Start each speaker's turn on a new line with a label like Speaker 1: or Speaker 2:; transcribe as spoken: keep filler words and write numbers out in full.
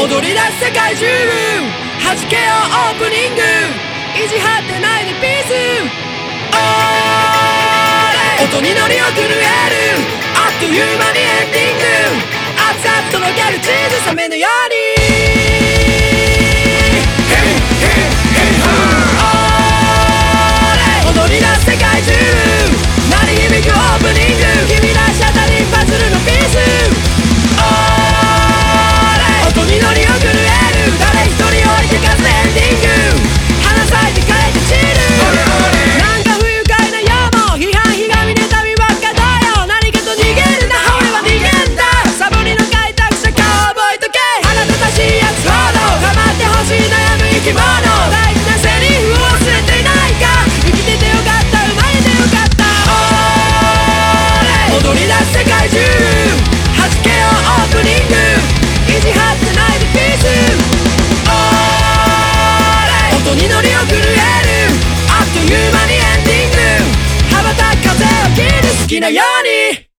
Speaker 1: 踊り出す世界中弾けようオープニング意地張ってないでピースオーレ音に乗り遅れるあっという間にエンディング熱々とろけるチーズ冷めぬように踊り出す世界中鳴り響くオープニング君らしゃたりパズルのピースオーレ音に乗り遅れる誰一人置いてかずエンディング花咲いて帰って散るなんか不愉快な夜も批判ひがみ妬みばっかだよ何かと逃げるな俺は逃げんだサボりの開拓者顔覚えとけ腹立たしいやつほど構ってほしい悩む生き物大事なセリフを忘れていないか生きててよかった生まれてよかったオーレ踊り出す世界中弾けようオープニング意地張ってないでピースオーレ音に乗り遅れるあっという間にエンディング羽ばたく風を切る好きなように